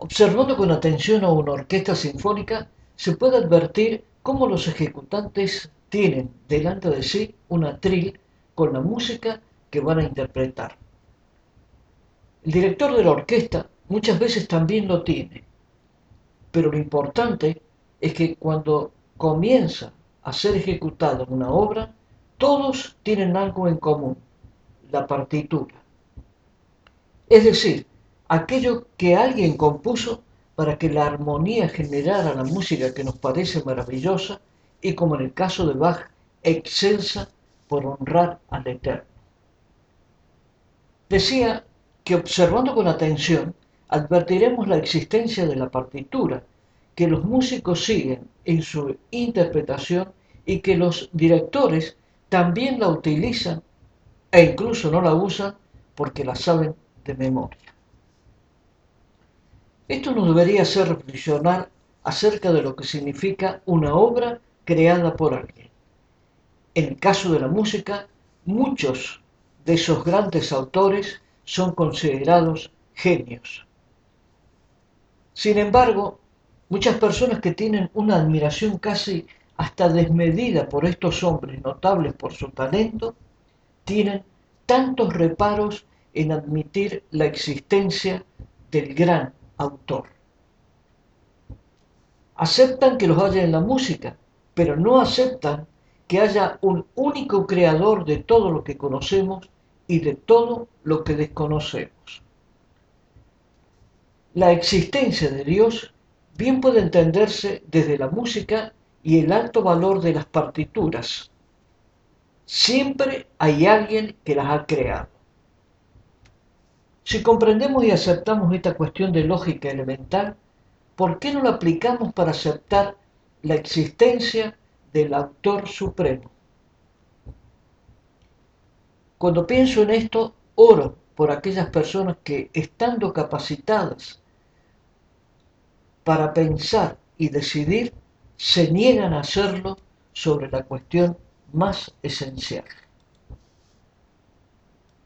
Observando con atención a una orquesta sinfónica, se puede advertir cómo los ejecutantes tienen delante de sí un atril con la música que van a interpretar. El director de la orquesta muchas veces también lo tiene, pero lo importante es que cuando comienza a ser ejecutada una obra, todos tienen algo en común, la partitura. Es decir, aquello que alguien compuso para que la armonía generara la música que nos parece maravillosa y, como en el caso de Bach, excelsa por honrar al Eterno. Decía que observando con atención advertiremos la existencia de la partitura, que los músicos siguen en su interpretación y que los directores también la utilizan e incluso no la usan porque la saben de memoria. Esto nos debería hacer reflexionar acerca de lo que significa una obra creada por alguien. En el caso de la música, muchos de esos grandes autores son considerados genios. Sin embargo, muchas personas que tienen una admiración casi hasta desmedida por estos hombres notables por su talento, tienen tantos reparos en admitir la existencia del gran autor. Aceptan que los haya en la música, pero no aceptan que haya un único creador de todo lo que conocemos y de todo lo que desconocemos. La existencia de Dios bien puede entenderse desde la música y el alto valor de las partituras. Siempre hay alguien que las ha creado. Si comprendemos y aceptamos esta cuestión de lógica elemental, ¿por qué no la aplicamos para aceptar la existencia del autor supremo? Cuando pienso en esto, oro por aquellas personas que, estando capacitadas para pensar y decidir, se niegan a hacerlo sobre la cuestión más esencial.